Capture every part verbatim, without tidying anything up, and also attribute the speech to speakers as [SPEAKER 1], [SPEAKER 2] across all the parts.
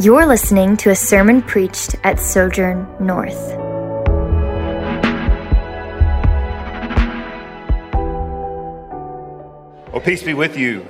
[SPEAKER 1] You're listening to a sermon preached at Sojourn North.
[SPEAKER 2] Well, peace be with you.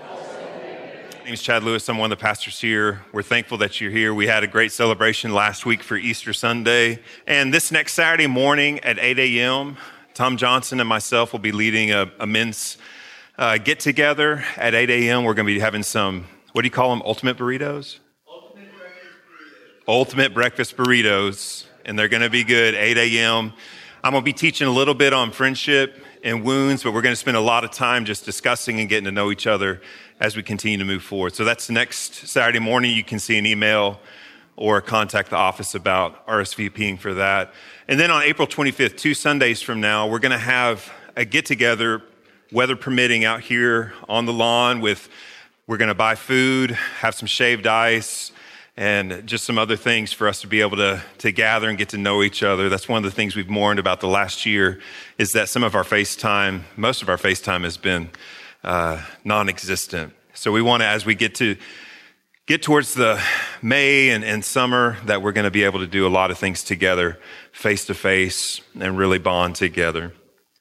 [SPEAKER 2] My name is Chad Lewis. I'm one of the pastors here. We're thankful that you're here. We had a great celebration last week for Easter Sunday. And this next Saturday morning at eight a.m., Tom Johnson and myself will be leading a, a men's uh, get-together at eight a.m. We're going to be having some, what do you call them, ultimate burritos? Ultimate breakfast burritos. Ultimate breakfast burritos. And they're going to be good, eight a.m. I'm going to be teaching a little bit on friendship and wounds, but we're going to spend a lot of time just discussing and getting to know each other as we continue to move forward. So that's next Saturday morning. You can see an email or contact the office about RSVPing for that. And then on April twenty-fifth, two Sundays from now, we're going to have a get-together, weather permitting, out here on the lawn with, we're going to buy food, have some shaved ice, and just some other things for us to be able to, to gather and get to know each other. That's one of the things we've mourned about the last year, is that some of our FaceTime, most of our FaceTime has been uh, non-existent. So we want to, as we get to get towards the May and, and summer, that we're going to be able to do a lot of things together, face-to-face, and really bond together.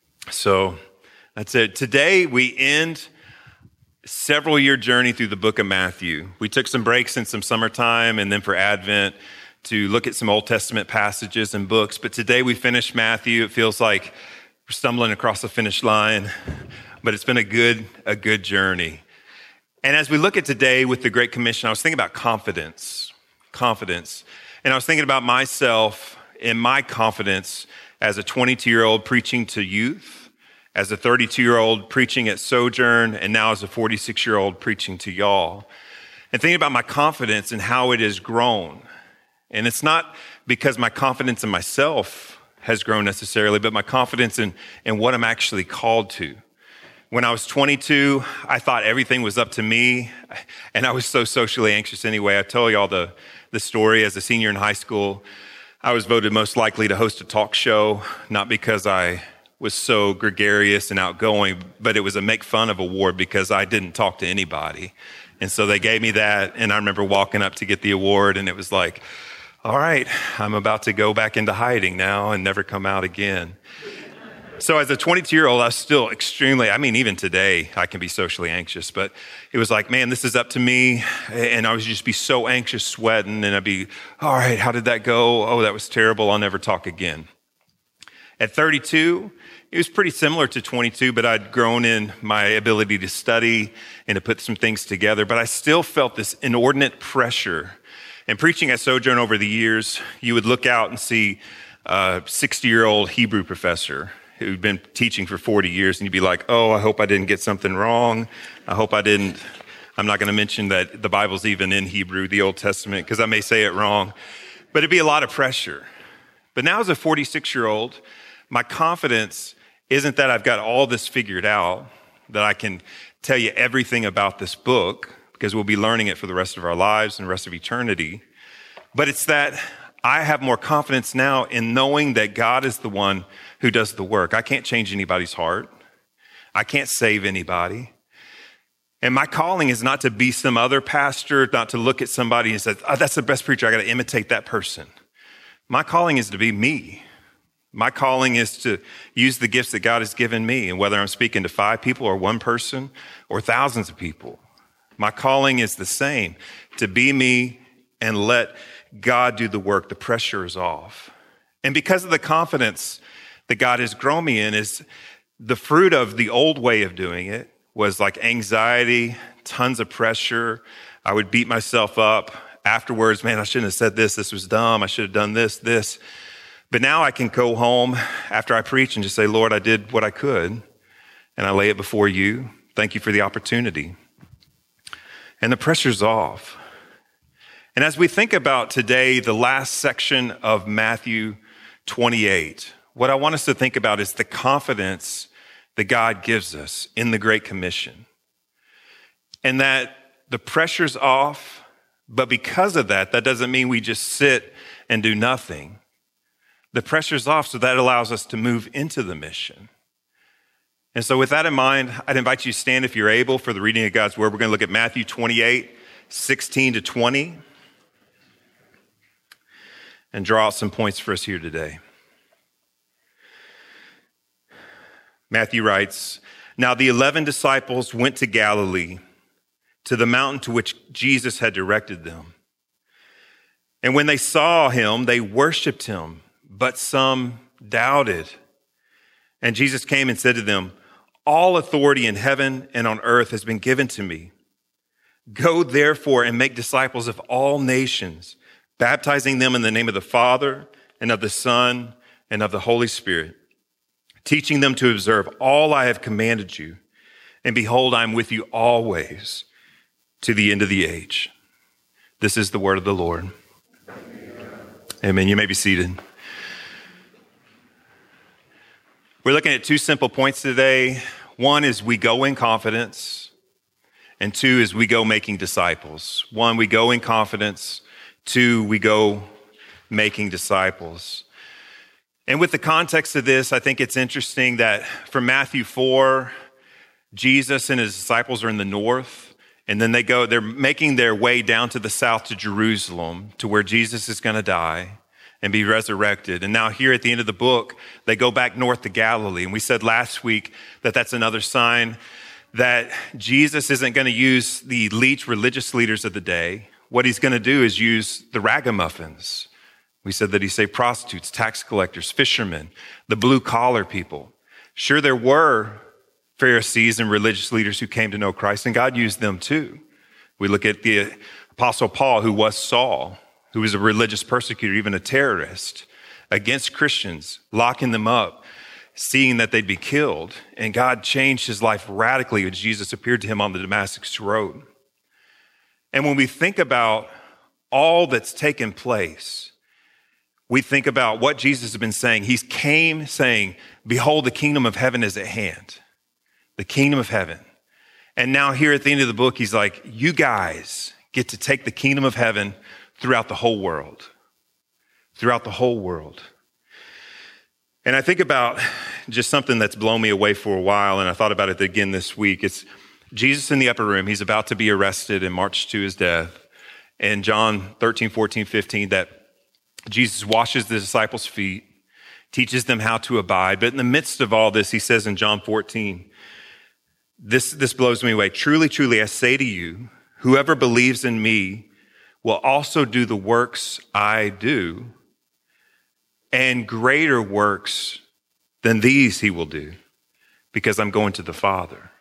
[SPEAKER 2] So that's it. Today we end several year journey through the book of Matthew. We took some breaks in some summertime and then for Advent to look at some Old Testament passages and books. But today we finished Matthew. It feels like we're stumbling across the finish line, but it's been a good, a good journey. And as we look at today with the Great Commission, I was thinking about confidence, confidence. And I was thinking about myself and my confidence as a twenty-two-year-old preaching to youth, as a thirty-two-year-old preaching at Sojourn, and now as a forty-six-year-old preaching to y'all. And thinking about my confidence and how it has grown. And it's not because my confidence in myself has grown necessarily, but my confidence in, in what I'm actually called to. When I was twenty-two, I thought everything was up to me, and I was so socially anxious anyway. I tell y'all the, the story. As a senior in high school, I was voted most likely to host a talk show, not because I was so gregarious and outgoing, but it was a make fun of award because I didn't talk to anybody. And so they gave me that, and I remember walking up to get the award, and it was like, all right, I'm about to go back into hiding now and never come out again. So as a twenty-two-year-old, I was still extremely, I mean, even today, I can be socially anxious, but it was like, man, this is up to me. And I would just be so anxious, sweating, and I'd be, all right, how did that go? Oh, that was terrible. I'll never talk again. At thirty-two, it was pretty similar to twenty-two, but I'd grown in my ability to study and to put some things together. But I still felt this inordinate pressure. And preaching at Sojourn over the years, you would look out and see a sixty-year-old Hebrew professor who'd been teaching for forty years, and you'd be like, oh, I hope I didn't get something wrong. I hope I didn't. I'm not going to mention that the Bible's even in Hebrew, the Old Testament, because I may say it wrong. But it'd be a lot of pressure. But now as a forty-six-year-old, my confidence isn't that I've got all this figured out, that I can tell you everything about this book, because we'll be learning it for the rest of our lives and the rest of eternity. But it's that I have more confidence now in knowing that God is the one who does the work. I can't change anybody's heart. I can't save anybody. And my calling is not to be some other pastor, not to look at somebody and say, oh, that's the best preacher, I got to imitate that person. My calling is to be me. My calling is to use the gifts that God has given me, and whether I'm speaking to five people or one person or thousands of people, my calling is the same, to be me and let God do the work. The pressure is off. And because of the confidence that God has grown me in, is the fruit of the old way of doing it was like anxiety, tons of pressure. I would beat myself up afterwards. Man, I shouldn't have said this. This was dumb. I should have done this, this. But now I can go home after I preach and just say, Lord, I did what I could, and I lay it before you. Thank you for the opportunity. And the pressure's off. And as we think about today, the last section of Matthew twenty-eight, what I want us to think about is the confidence that God gives us in the Great Commission. And that the pressure's off, but because of that, that doesn't mean we just sit and do nothing. The pressure's off, so that allows us to move into the mission. And so with that in mind, I'd invite you to stand if you're able for the reading of God's word. We're going to look at Matthew twenty-eight, sixteen to twenty. and draw out some points for us here today. Matthew writes, "Now the eleven disciples went to Galilee, to the mountain to which Jesus had directed them. And when they saw him, they worshiped him, but some doubted. And Jesus came and said to them, 'All authority in heaven and on earth has been given to me. Go therefore and make disciples of all nations, baptizing them in the name of the Father and of the Son and of the Holy Spirit, teaching them to observe all I have commanded you. And behold, I am with you always to the end of the age.'" This is the word of the Lord. Amen. You may be seated. We're looking at two simple points today. One is we go in confidence, and two is we go making disciples. One, we go in confidence. Two, we go making disciples. And with the context of this, I think it's interesting that from Matthew four, Jesus and his disciples are in the north, and then they go, they're making their way down to the south to Jerusalem, to where Jesus is going to die and be resurrected. And now here at the end of the book, they go back north to Galilee. And we said last week that that's another sign that Jesus isn't going to use the elite religious leaders of the day. What he's going to do is use the ragamuffins. We said that he saved prostitutes, tax collectors, fishermen, the blue collar people. Sure, there were Pharisees and religious leaders who came to know Christ, and God used them too. We look at the Apostle Paul, who was Saul, who was a religious persecutor, even a terrorist, against Christians, locking them up, seeing that they'd be killed. And God changed his life radically as Jesus appeared to him on the Damascus Road. And when we think about all that's taken place, we think about what Jesus has been saying. He came saying, "Behold, the kingdom of heaven is at hand." The kingdom of heaven. And now here at the end of the book, he's like, you guys get to take the kingdom of heaven throughout the whole world. Throughout the whole world. And I think about just something that's blown me away for a while, and I thought about it again this week. It's Jesus in the upper room. He's about to be arrested and marched to his death. And John thirteen, fourteen, fifteen, that Jesus washes the disciples' feet, teaches them how to abide. But in the midst of all this, he says in John fourteen, this, this blows me away. "Truly, truly, I say to you, whoever believes in me will also do the works I do, and greater works than these he will do, because I'm going to the Father."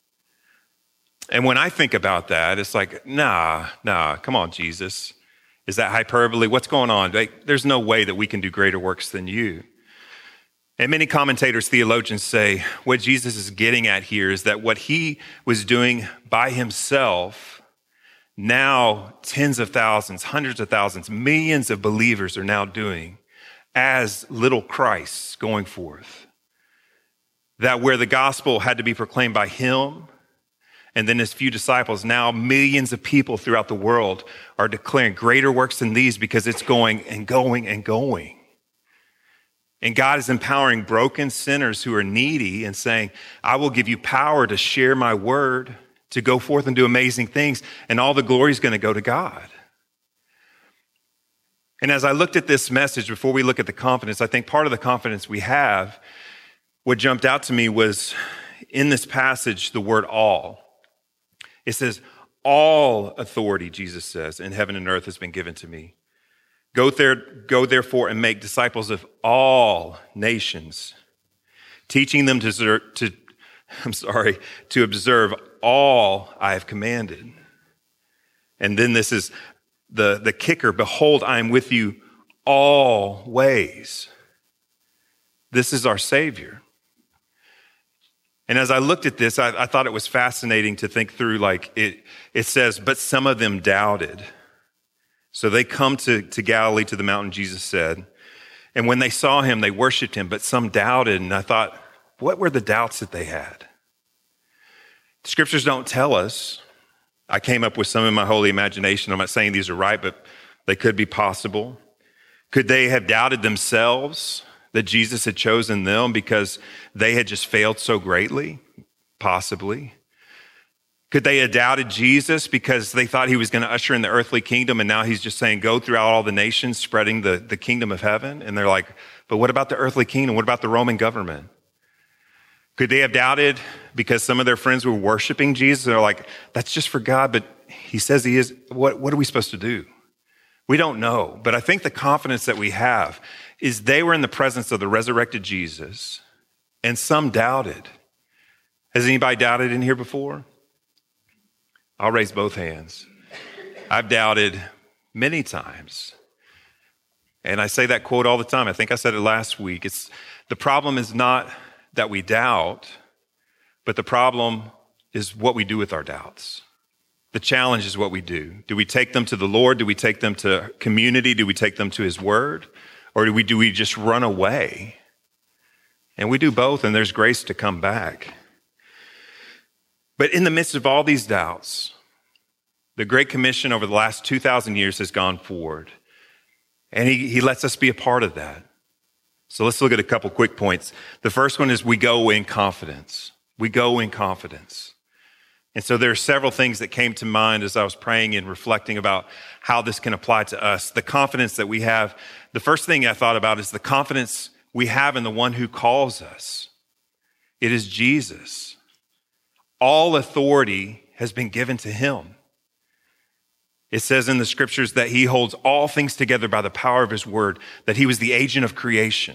[SPEAKER 2] And when I think about that, it's like, nah, nah, come on, Jesus. Is that hyperbole? What's going on? Like, there's no way that we can do greater works than you. And many commentators, theologians say what Jesus is getting at here is that what he was doing by himself, now tens of thousands, hundreds of thousands, millions of believers are now doing as little Christs going forth. That where the gospel had to be proclaimed by him and then his few disciples, now millions of people throughout the world are declaring greater works than these, because it's going and going and going. And God is empowering broken sinners who are needy and saying, I will give you power to share my word, to go forth and do amazing things, and all the glory is going to go to God. And as I looked at this message, before we look at the confidence, I think part of the confidence we have, what jumped out to me was in this passage, the word all. It says, all authority, Jesus says, in heaven and earth has been given to me. Go there, go therefore and make disciples of all nations, teaching them to, to, I'm sorry, to observe all I have commanded. And then this is the, the kicker. Behold, I am with you always. This is our Savior. And as I looked at this, I, I thought it was fascinating to think through, like it, it says, but some of them doubted. So they come to, to Galilee, to the mountain, Jesus said. And when they saw him, they worshiped him, but some doubted. And I thought, what were the doubts that they had? The scriptures don't tell us. I came up with some in my holy imagination. I'm not saying these are right, but they could be possible. Could they have doubted themselves that Jesus had chosen them because they had just failed so greatly? Possibly. Could they have doubted Jesus because they thought he was going to usher in the earthly kingdom, and now he's just saying, go throughout all the nations spreading the, the kingdom of heaven? And they're like, but what about the earthly kingdom? What about the Roman government? Could they have doubted because some of their friends were worshiping Jesus? They're like, that's just for God, but he says he is. What, what are we supposed to do? We don't know. But I think the confidence that we have is they were in the presence of the resurrected Jesus, and some doubted. Has anybody doubted in here before? I'll raise both hands. I've doubted many times. And I say that quote all the time. I think I said it last week. It's the problem is not that we doubt, but the problem is what we do with our doubts. The challenge is what we do. Do we take them to the Lord? Do we take them to community? Do we take them to his word? Or do we, do we just run away? And we do both, and there's grace to come back. But in the midst of all these doubts, the Great Commission over the last two thousand years has gone forward. And he, he lets us be a part of that. So let's look at a couple quick points. The first one is we go in confidence. We go in confidence. And so there are several things that came to mind as I was praying and reflecting about how this can apply to us. The confidence that we have. The first thing I thought about is the confidence we have in the one who calls us. It is Jesus. All authority has been given to him. It says in the scriptures that he holds all things together by the power of his word, that he was the agent of creation.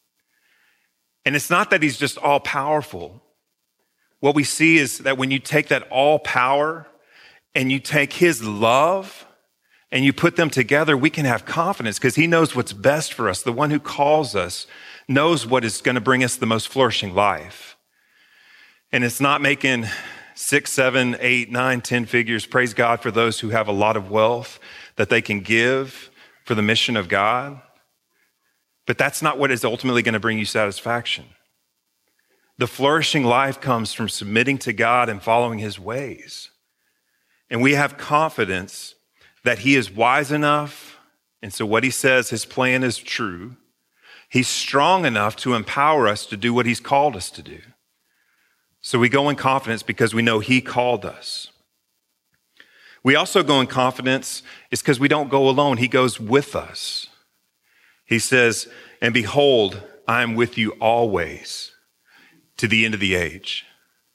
[SPEAKER 2] And it's not that he's just all powerful. What we see is that when you take that all power and you take his love and you put them together, we can have confidence because he knows what's best for us. The one who calls us knows what is going to bring us the most flourishing life. And it's not making six, seven, eight, nine, ten figures. Praise God for those who have a lot of wealth that they can give for the mission of God. But that's not what is ultimately going to bring you satisfaction. The flourishing life comes from submitting to God and following his ways. And we have confidence that he is wise enough. And so what he says, his plan is true. He's strong enough to empower us to do what he's called us to do. So we go in confidence because we know he called us. We also go in confidence is because we don't go alone. He goes with us. He says, and behold, I am with you always to the end of the age.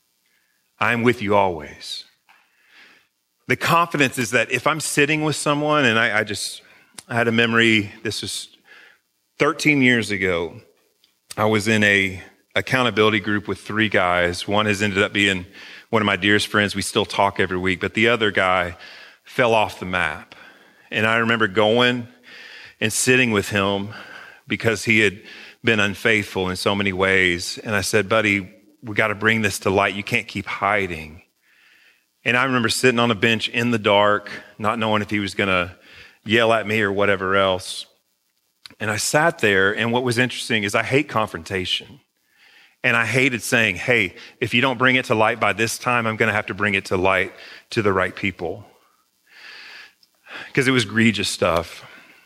[SPEAKER 2] I am with you always. The confidence is that if I'm sitting with someone, and I, I just, I had a memory, this was thirteen years ago. I was in a accountability group with three guys. One has ended up being one of my dearest friends. We still talk every week, but the other guy fell off the map. And I remember going and sitting with him because he had been unfaithful in so many ways. And I said, buddy, we got to bring this to light. You can't keep hiding. And I remember sitting on a bench in the dark, not knowing if he was going to yell at me or whatever else. And I sat there, and what was interesting is I hate confrontation. And I hated saying, hey, if you don't bring it to light by this time, I'm going to have to bring it to light to the right people. Because it was egregious stuff.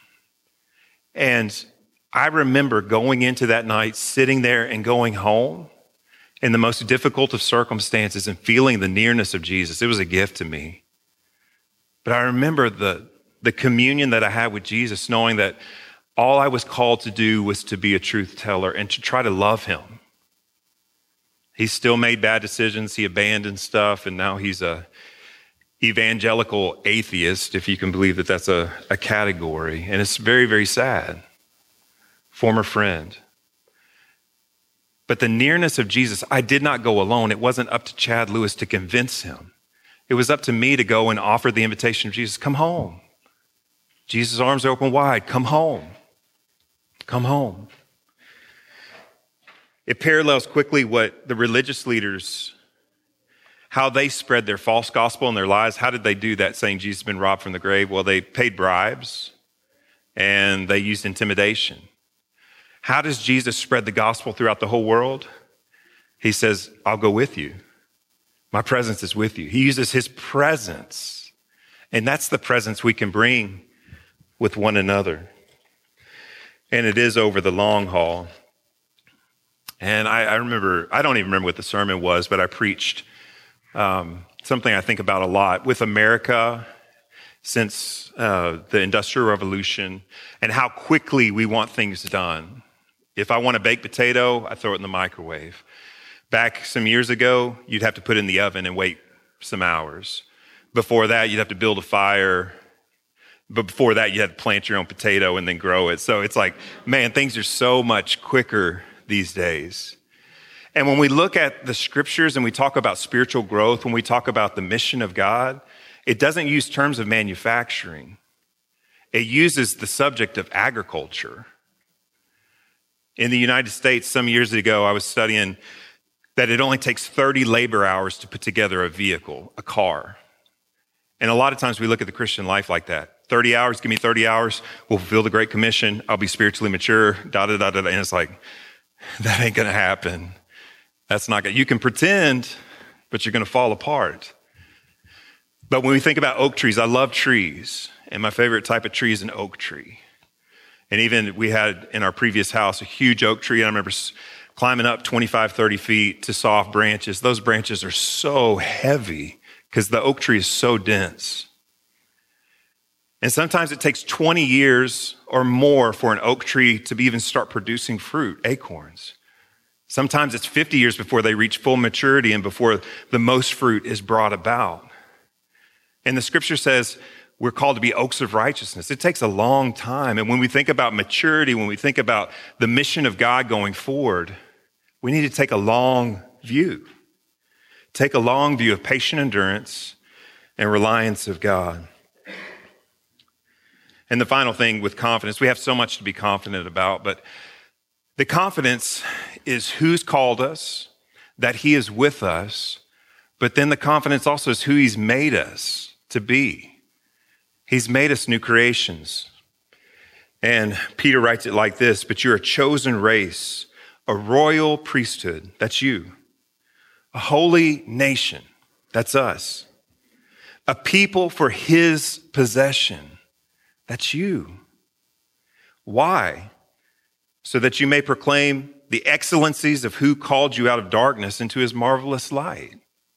[SPEAKER 2] And I remember going into that night, sitting there and going home in the most difficult of circumstances and feeling the nearness of Jesus. It was a gift to me. But I remember the, the communion that I had with Jesus, knowing that all I was called to do was to be a truth teller and to try to love him. He still made bad decisions. He abandoned stuff, and now he's a evangelical atheist, if you can believe that that's a, a category. And it's very, very sad. Former friend. But the nearness of Jesus, I did not go alone. It wasn't up to Chad Lewis to convince him. It was up to me to go and offer the invitation of Jesus. Come home. Jesus' arms are open wide. Come home. Come home. It parallels quickly what the religious leaders, how they spread their false gospel and their lies. How did they do that, saying Jesus has been robbed from the grave? Well, they paid bribes and they used intimidation. How does Jesus spread the gospel throughout the whole world? He says, I'll go with you. My presence is with you. He uses his presence. And that's the presence we can bring with one another. And it is over the long haul. And I, I remember, I don't even remember what the sermon was, but I preached um, something I think about a lot with America since uh, the Industrial Revolution and how quickly we want things done. If I want a baked potato, I throw it in the microwave. Back some years ago, you'd have to put it in the oven and wait some hours. Before that, you'd have to build a fire. But before that, you had to plant your own potato and then grow it. So it's like, man, things are so much quicker these days. And when we look at the scriptures and we talk about spiritual growth, when we talk about the mission of God, it doesn't use terms of manufacturing. It uses the subject of agriculture. In the United States, some years ago, I was studying that it only takes thirty labor hours to put together a vehicle, a car. And a lot of times we look at the Christian life like that. thirty hours, give me thirty hours, we'll fulfill the Great Commission, I'll be spiritually mature, da da da da. And it's like, that ain't gonna happen. That's not good. You can pretend, but you're going to fall apart. But when we think about oak trees, I love trees. And my favorite type of tree is an oak tree. And even we had in our previous house a huge oak tree. And I remember climbing up twenty-five, thirty feet to soft branches. Those branches are so heavy because the oak tree is so dense. And sometimes it takes twenty years or more for an oak tree to even start producing fruit, acorns. Sometimes it's fifty years before they reach full maturity and before the most fruit is brought about. And the scripture says we're called to be oaks of righteousness. It takes a long time. And when we think about maturity, when we think about the mission of God going forward, we need to take a long view. Take a long view of patient endurance and reliance of God. And the final thing with confidence, we have so much to be confident about, but the confidence is who's called us, that he is with us, but then the confidence also is who he's made us to be. He's made us new creations. And Peter writes it like this, but you're a chosen race, a royal priesthood, that's you, a holy nation, that's us, a people for his possession, that's you. Why? So that you may proclaim the excellencies of who called you out of darkness into his marvelous light.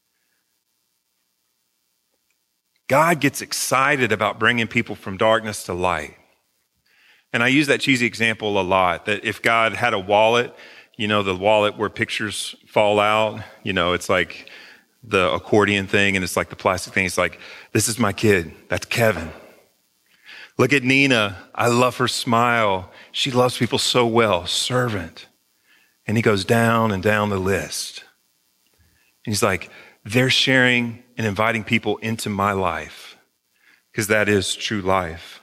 [SPEAKER 2] God gets excited about bringing people from darkness to light. And I use that cheesy example a lot, that if God had a wallet, you know, the wallet where pictures fall out, you know, it's like the accordion thing and it's like the plastic thing. It's like, this is my kid. That's Kevin. Look at Nina. I love her smile. She loves people so well. Servant. And he goes down and down the list. And he's like, they're sharing and inviting people into my life because that is true life.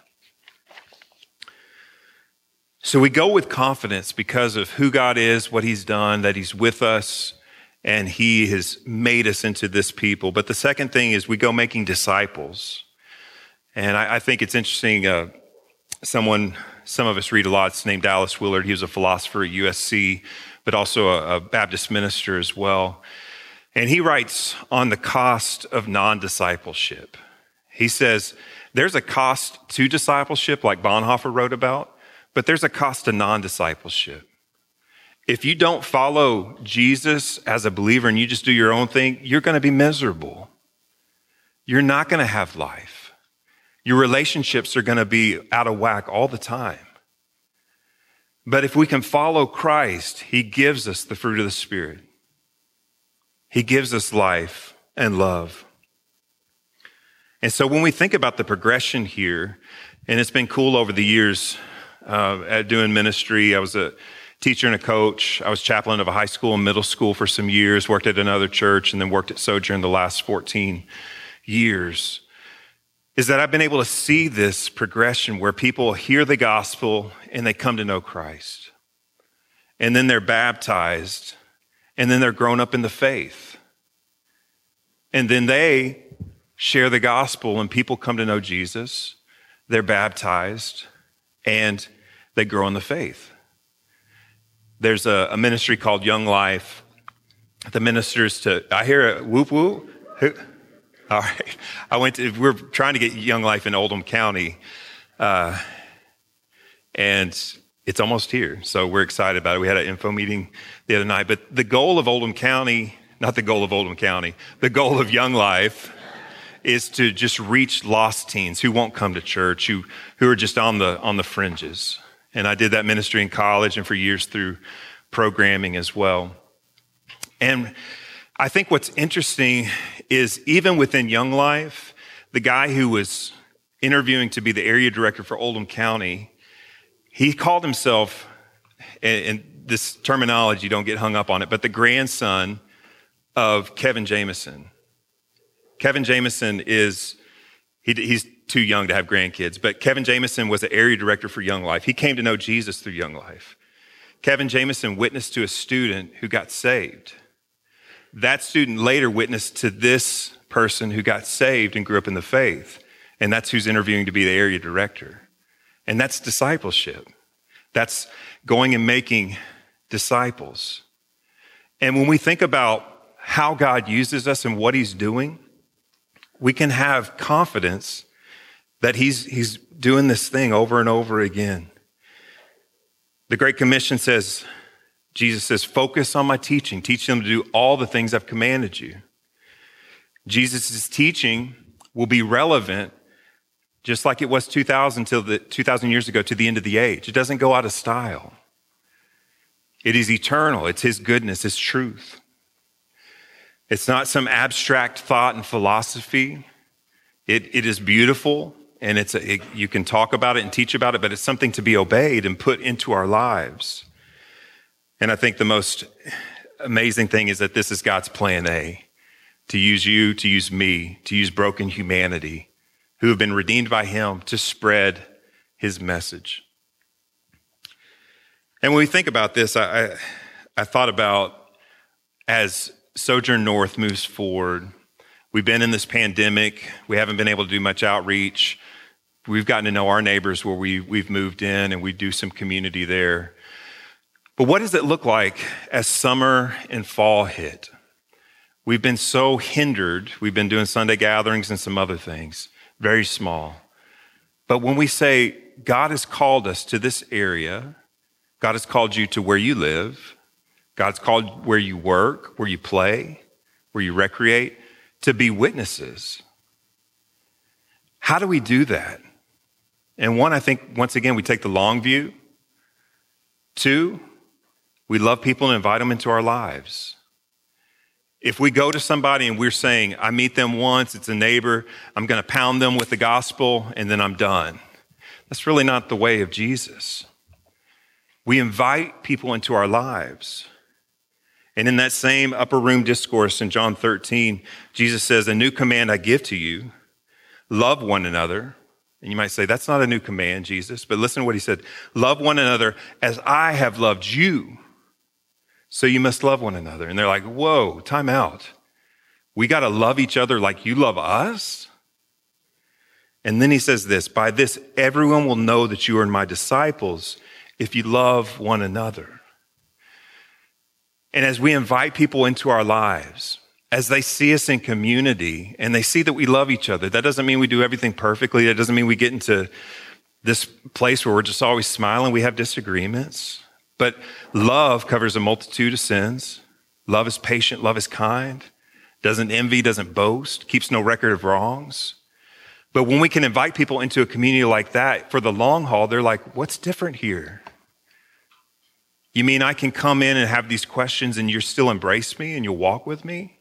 [SPEAKER 2] So we go with confidence because of who God is, what he's done, that he's with us, and he has made us into this people. But the second thing is we go making disciples. And I, I think it's interesting, uh, someone, some of us read a lot, it's named Dallas Willard. He was a philosopher at U S C, but also a, a Baptist minister as well. And he writes on the cost of non-discipleship. He says, there's a cost to discipleship, like Bonhoeffer wrote about, but there's a cost to non-discipleship. If you don't follow Jesus as a believer and you just do your own thing, you're going to be miserable. You're not going to have life. Your relationships are going to be out of whack all the time. But if we can follow Christ, he gives us the fruit of the Spirit. He gives us life and love. And so when we think about the progression here, and it's been cool over the years uh, at doing ministry. I was a teacher and a coach. I was chaplain of a high school and middle school for some years, worked at another church, and then worked at Sojourn the last fourteen years. Is that I've been able to see this progression where people hear the gospel and they come to know Christ. And then they're baptized, and then they're grown up in the faith. And then they share the gospel and people come to know Jesus. They're baptized and they grow in the faith. There's a, a ministry called Young Life. The ministers to, I hear a whoop whoop. All right. I went to, we're trying to get Young Life in Oldham County. Uh, and it's almost here. So we're excited about it. We had an info meeting the other night. But the goal of Oldham County, not the goal of Oldham County. The goal of Young Life is to just reach lost teens who won't come to church, who, who are just on the, on the fringes. And I did that ministry in college and for years through programming as well. And I think what's interesting is even within Young Life, the guy who was interviewing to be the area director for Oldham County, he called himself, and, and this terminology, don't get hung up on it, but the grandson of Kevin Jameson. Kevin Jameson is, he, he's too young to have grandkids, but Kevin Jameson was the area director for Young Life. He came to know Jesus through Young Life. Kevin Jameson witnessed to a student who got saved. That student later witnessed to this person who got saved and grew up in the faith. And that's who's interviewing to be the area director. And that's discipleship. That's going and making disciples. And when we think about how God uses us and what he's doing, we can have confidence that he's, he's doing this thing over and over again. The Great Commission says, Jesus says, focus on my teaching. Teach them to do all the things I've commanded you. Jesus' teaching will be relevant just like it was two thousand till the two thousand years ago to the end of the age. It doesn't go out of style. It is eternal. It's his goodness, his truth. It's not some abstract thought and philosophy. It, it is beautiful, and it's a, it, you can talk about it and teach about it, but it's something to be obeyed and put into our lives. And I think the most amazing thing is that this is God's plan A, to use you, to use me, to use broken humanity who have been redeemed by him to spread his message. And when we think about this, I, I, I thought about as Sojourn North moves forward, we've been in this pandemic. We haven't been able to do much outreach. We've gotten to know our neighbors where we, we've moved in and we do some community there. But what does it look like as summer and fall hit? We've been so hindered. We've been doing Sunday gatherings and some other things, very small. But when we say God has called us to this area, God has called you to where you live, God's called where you work, where you play, where you recreate, to be witnesses. How do we do that? And one, I think, once again, we take the long view. Two, we love people and invite them into our lives. If we go to somebody and we're saying, I meet them once, it's a neighbor, I'm going to pound them with the gospel, and then I'm done. That's really not the way of Jesus. We invite people into our lives. And in that same upper room discourse in John thirteen, Jesus says, a new command I give to you, love one another. And you might say, that's not a new command, Jesus. But listen to what he said. Love one another as I have loved you. So you must love one another. And they're like, whoa, time out. We got to love each other like you love us? And then he says this, by this, everyone will know that you are my disciples if you love one another. And as we invite people into our lives, as they see us in community and they see that we love each other, that doesn't mean we do everything perfectly. That doesn't mean we get into this place where we're just always smiling. We have disagreements. But love covers a multitude of sins. Love is patient. Love is kind. Doesn't envy, doesn't boast, keeps no record of wrongs. But when we can invite people into a community like that for the long haul, they're like, what's different here? You mean I can come in and have these questions and you'll still embrace me and you'll walk with me?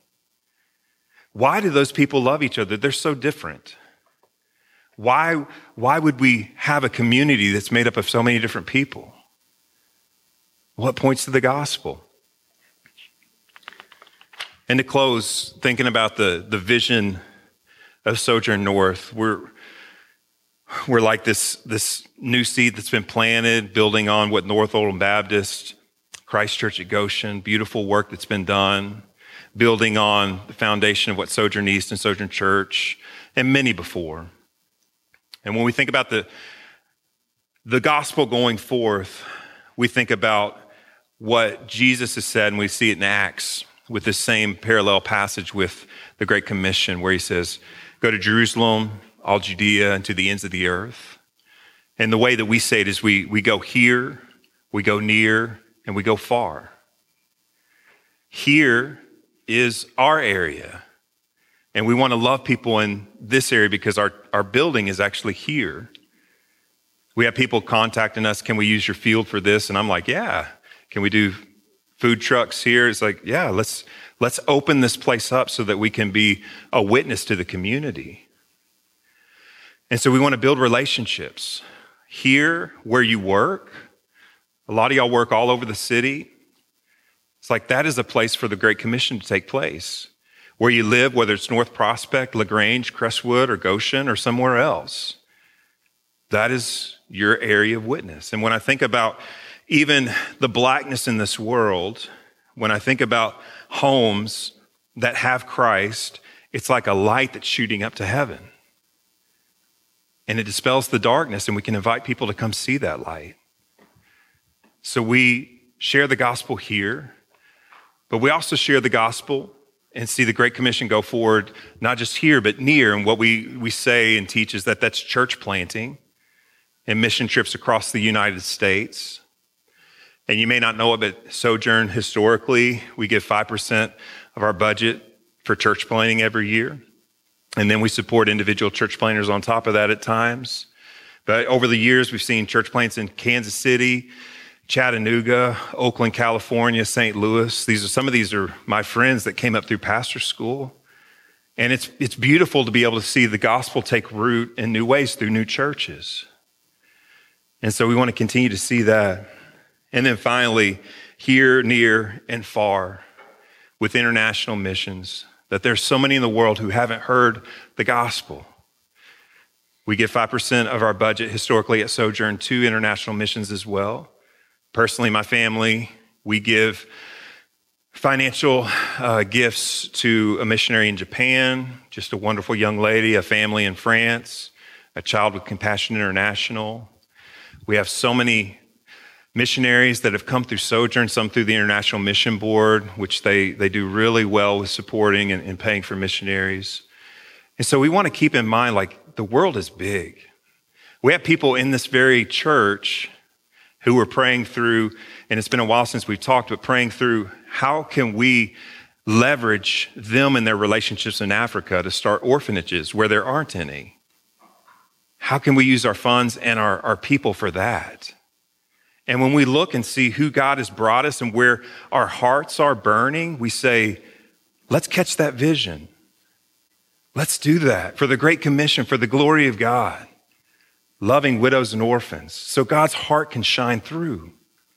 [SPEAKER 2] Why do those people love each other? They're so different. Why, why would we have a community that's made up of so many different people? What points to the gospel? And to close, thinking about the, the vision of Sojourn North, we're, we're like this, this new seed that's been planted, building on what North Oldham Baptist, Christ Church at Goshen, beautiful work that's been done, building on the foundation of what Sojourn East and Sojourn Church, and many before. And when we think about the, the gospel going forth, we think about what Jesus has said, and we see it in Acts with this same parallel passage with the Great Commission where he says, go to Jerusalem, all Judea, and to the ends of the earth. And the way that we say it is we, we go here, we go near, and we go far. Here is our area. And we want to love people in this area because our, our building is actually here. We have people contacting us, can we use your field for this? And I'm like, yeah. Can we do food trucks here? It's like, yeah, let's let's open this place up so that we can be a witness to the community. And so we want to build relationships here where you work. A lot of y'all work all over the city. It's like that is a place for the Great Commission to take place. Where you live, whether it's North Prospect, LaGrange, Crestwood, or Goshen, or somewhere else. That is your area of witness. And when I think about even the blackness in this world, when I think about homes that have Christ, it's like a light that's shooting up to heaven. And it dispels the darkness, and we can invite people to come see that light. So we share the gospel here, but we also share the gospel and see the Great Commission go forward, not just here, but near. And what we, we say and teach is that that's church planting and mission trips across the United States. And you may not know it, but Sojourn, historically, we give five percent of our budget for church planting every year. And then we support individual church planters on top of that at times. But over the years, we've seen church plants in Kansas City, Chattanooga, Oakland, California, Saint Louis. These are some of these are my friends that came up through pastor school. And it's it's beautiful to be able to see the gospel take root in new ways through new churches. And so we want to continue to see that. And then finally, here, near, and far, with international missions, that there's so many in the world who haven't heard the gospel. We give five percent of our budget historically at Sojourn to international missions as well. Personally, my family, we give financial uh, gifts to a missionary in Japan, just a wonderful young lady, a family in France, a child with Compassion International. We have so many missionaries that have come through Sojourn, some through the International Mission Board, which they, they do really well with supporting and, and paying for missionaries. And so we want to keep in mind, like, the world is big. We have people in this very church who are praying through, and it's been a while since we've talked, but praying through how can we leverage them and their relationships in Africa to start orphanages where there aren't any? How can we use our funds and our, our people for that? And when we look and see who God has brought us and where our hearts are burning, we say, let's catch that vision. Let's do that for the Great Commission, for the glory of God, loving widows and orphans, so God's heart can shine through.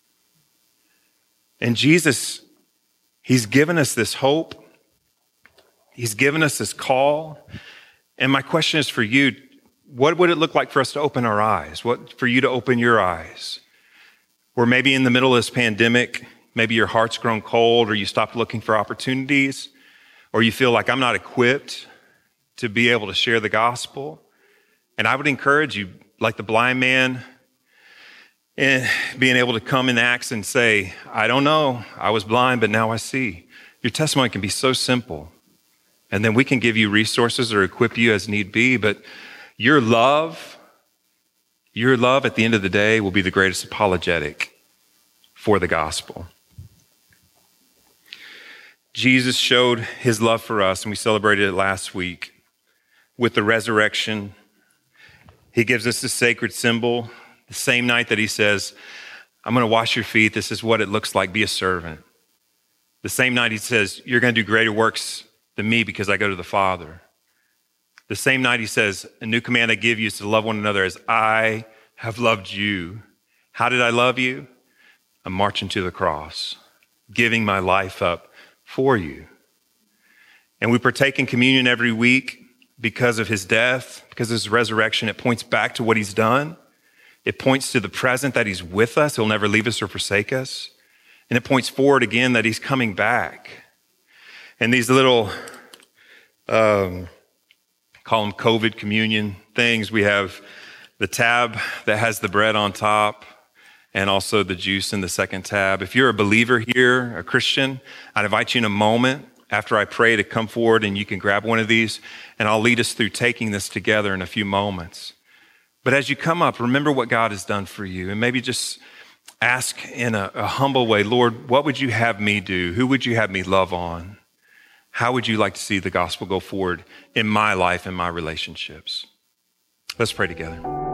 [SPEAKER 2] And Jesus, he's given us this hope. He's given us this call. And my question is for you, what would it look like for us to open our eyes? What for you to open your eyes? Or maybe in the middle of this pandemic, maybe your heart's grown cold, or you stopped looking for opportunities, or you feel like I'm not equipped to be able to share the gospel. And I would encourage you, like the blind man, and being able to come in Acts and say, I don't know, I was blind, but now I see. Your testimony can be so simple. And then we can give you resources or equip you as need be, but your love, your love at the end of the day will be the greatest apologetic for the gospel. Jesus showed his love for us, and we celebrated it last week with the resurrection. He gives us a sacred symbol. The same night that he says, I'm going to wash your feet. This is what it looks like. Be a servant. The same night he says, you're going to do greater works than me because I go to the Father. The same night he says, a new command I give you is to love one another as I have loved you. How did I love you? I'm marching to the cross, giving my life up for you. And we partake in communion every week because of his death, because of his resurrection. It points back to what he's done. It points to the present that he's with us. He'll never leave us or forsake us. And it points forward again that he's coming back. And these little, um, call them COVID communion things. We have the tab that has the bread on top and also the juice in the second tab. If you're a believer here, a Christian, I'd invite you in a moment after I pray to come forward and you can grab one of these, and I'll lead us through taking this together in a few moments. But as you come up, remember what God has done for you, and maybe just ask in a, a humble way, Lord, what would you have me do? Who would you have me love on? How would you like to see the gospel go forward in my life and my relationships? Let's pray together.